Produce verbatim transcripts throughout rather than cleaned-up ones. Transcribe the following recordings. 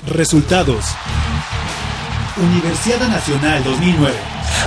Resultados. Universidad Nacional dos mil nueve.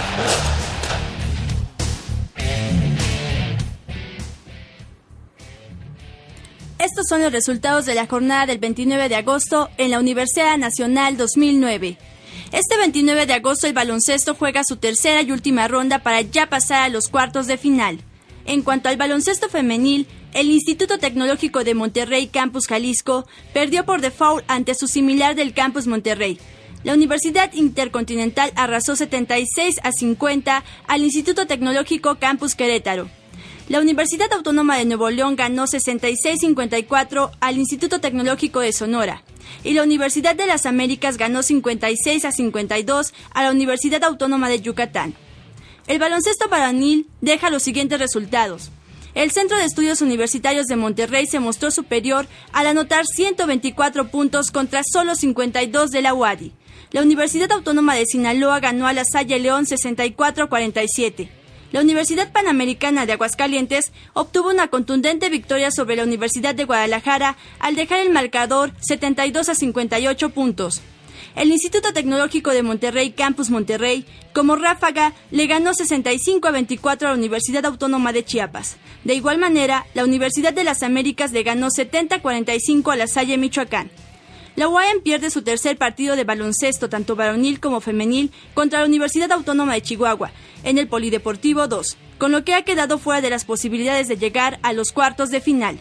Estos son los resultados de la jornada del veintinueve de agosto en la Universidad Nacional dos mil nueve. Este veintinueve de agosto el baloncesto juega su tercera y última ronda para ya pasar a los cuartos de final. En cuanto al baloncesto femenil, el Instituto Tecnológico de Monterrey Campus Jalisco perdió por default ante su similar del Campus Monterrey. La Universidad Intercontinental arrasó setenta y seis a cincuenta al Instituto Tecnológico Campus Querétaro. La Universidad Autónoma de Nuevo León ganó sesenta y seis a cincuenta y cuatro al Instituto Tecnológico de Sonora. Y la Universidad de las Américas ganó cincuenta y seis a cincuenta y dos a la Universidad Autónoma de Yucatán. El baloncesto varonil deja los siguientes resultados. El Centro de Estudios Universitarios de Monterrey se mostró superior al anotar ciento veinticuatro puntos contra solo cincuenta y dos de la U A D I. La Universidad Autónoma de Sinaloa ganó a la Salle León sesenta y cuatro a cuarenta y siete. La Universidad Panamericana de Aguascalientes obtuvo una contundente victoria sobre la Universidad de Guadalajara al dejar el marcador setenta y dos a cincuenta y ocho puntos. El Instituto Tecnológico de Monterrey Campus Monterrey, como ráfaga, le ganó sesenta y cinco a veinticuatro a la Universidad Autónoma de Chiapas. De igual manera, la Universidad de las Américas le ganó setenta a cuarenta y cinco a la Salle Michoacán. La U A M pierde su tercer partido de baloncesto, tanto varonil como femenil, contra la Universidad Autónoma de Chihuahua, en el Polideportivo dos, con lo que ha quedado fuera de las posibilidades de llegar a los cuartos de final.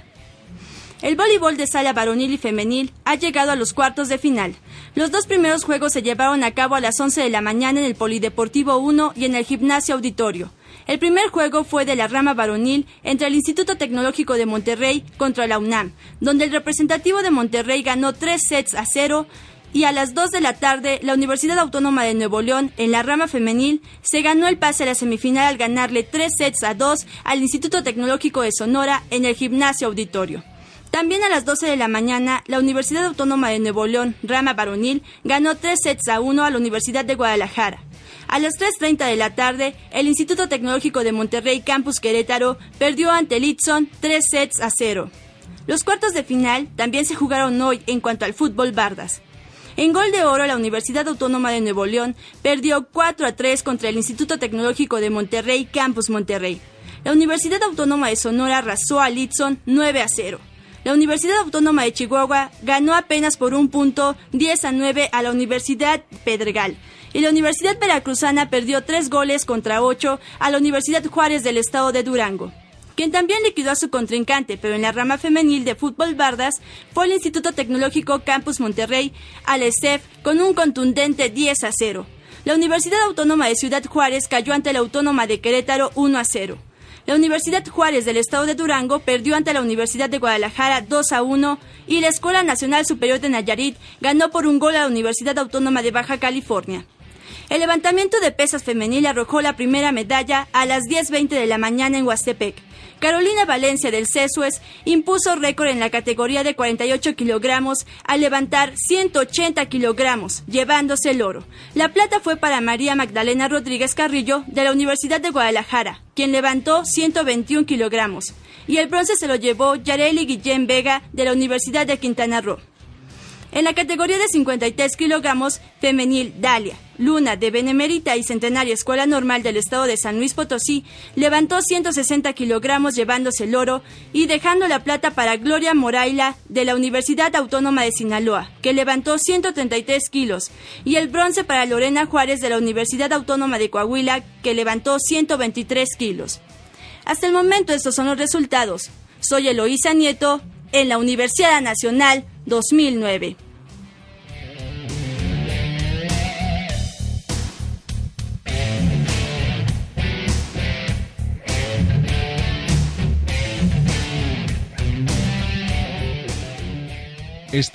El voleibol de sala varonil y femenil ha llegado a los cuartos de final. Los dos primeros juegos se llevaron a cabo a las once de la mañana en el Polideportivo uno y en el Gimnasio Auditorio. El primer juego fue de la rama varonil entre el Instituto Tecnológico de Monterrey contra la UNAM, donde el representativo de Monterrey ganó tres sets a cero, y a las dos de la tarde la Universidad Autónoma de Nuevo León, en la rama femenil, se ganó el pase a la semifinal al ganarle tres sets a dos al Instituto Tecnológico de Sonora en el Gimnasio Auditorio. También a las doce de la mañana, la Universidad Autónoma de Nuevo León, rama varonil, ganó tres sets a uno a la Universidad de Guadalajara. A las tres treinta de la tarde, el Instituto Tecnológico de Monterrey Campus Querétaro perdió ante el Itson tres sets a cero. Los cuartos de final también se jugaron hoy en cuanto al fútbol bardas. En gol de oro, la Universidad Autónoma de Nuevo León perdió cuatro a tres contra el Instituto Tecnológico de Monterrey Campus Monterrey. La Universidad Autónoma de Sonora arrasó al Itson nueve a cero. La Universidad Autónoma de Chihuahua ganó apenas por un punto diez a nueve a la Universidad Pedregal. Y la Universidad Veracruzana perdió tres goles contra ocho a la Universidad Juárez del estado de Durango, quien también liquidó a su contrincante, pero en la rama femenil de fútbol bardas fue el Instituto Tecnológico Campus Monterrey al E S E F con un contundente diez a cero. La Universidad Autónoma de Ciudad Juárez cayó ante la Autónoma de Querétaro uno a cero. La Universidad Juárez del estado de Durango perdió ante la Universidad de Guadalajara dos a uno y la Escuela Nacional Superior de Nayarit ganó por un gol a la Universidad Autónoma de Baja California. El levantamiento de pesas femenil arrojó la primera medalla a las diez veinte de la mañana en Huastepec. Carolina Valencia del Cesues impuso récord en la categoría de cuarenta y ocho kilogramos al levantar ciento ochenta kilogramos, llevándose el oro. La plata fue para María Magdalena Rodríguez Carrillo de la Universidad de Guadalajara, quien levantó ciento veintiún kilogramos, y el bronce se lo llevó Yareli Guillén Vega de la Universidad de Quintana Roo. En la categoría de cincuenta y tres kilogramos femenil, Dalia Luna, de Benemérita y Centenaria Escuela Normal del estado de San Luis Potosí, levantó ciento sesenta kilogramos llevándose el oro y dejando la plata para Gloria Moraila de la Universidad Autónoma de Sinaloa, que levantó ciento treinta y tres kilos, y el bronce para Lorena Juárez de la Universidad Autónoma de Coahuila, que levantó ciento veintitrés kilos. Hasta el momento estos son los resultados. Soy Eloísa Nieto, en la Universidad Nacional dos mil nueve.